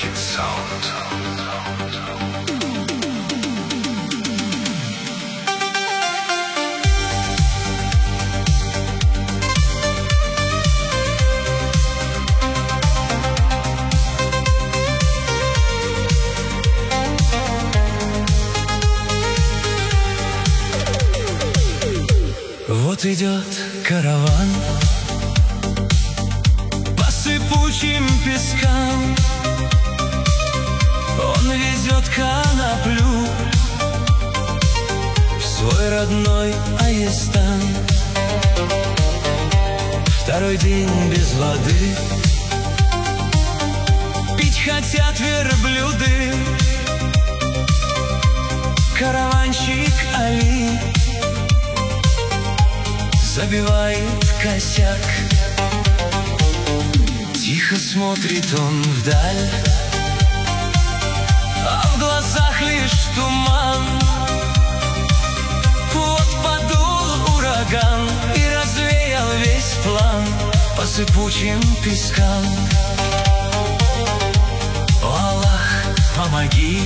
Нейрохит Саунд. Вот идет караван по сыпучим пескам. Он везет коноплю в свой родной Айестан. Второй день без воды, пить хотят верблюды. Караванщик Али забивает косяк. Тихо смотрит он вдаль, а в глазах лишь туман. Вот подул ураган и развеял весь план по сыпучим пескам. О, Аллах, помоги,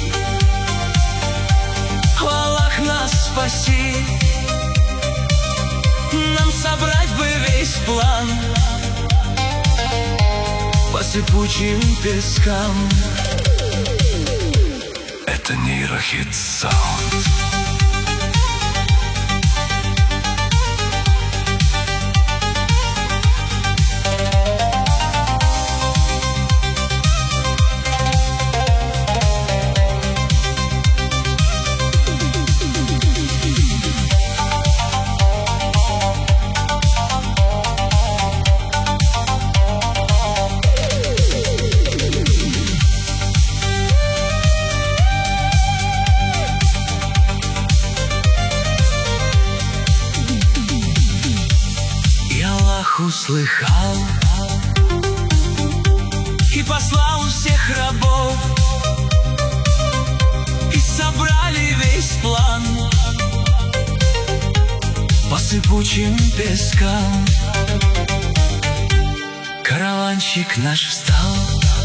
о, Аллах, нас спаси. Нам собрать бы весь план по сыпучим пескам. Это Нейрохит Саунд. Услыхал и послал всех рабов, и собрали весь план по сыпучим пескам. Караванщик наш встал,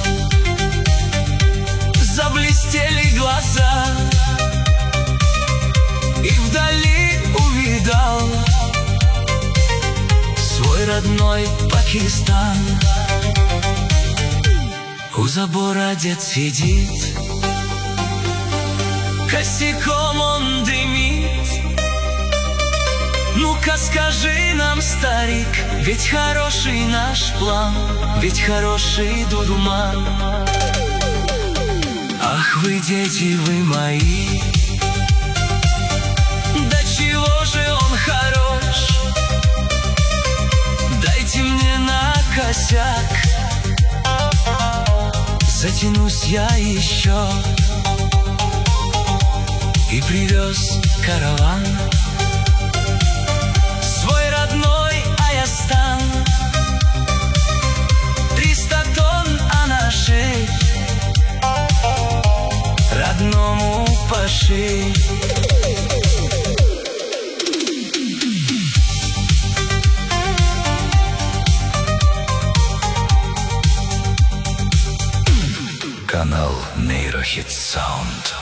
заблестели глаза, и вдали увидал свой родной Пакистан. У забора дед сидит, косяком он дымит. Ну-ка скажи нам, старик, ведь хороший наш план, ведь хороший дурман. Ах вы, дети, вы мои, да чего же он хорош. Дайте мне на косяк, затянусь я еще. И привез караван свой родной Айестан. 300 тонн анаши родному Паши. Канал Нейрохит Саунд.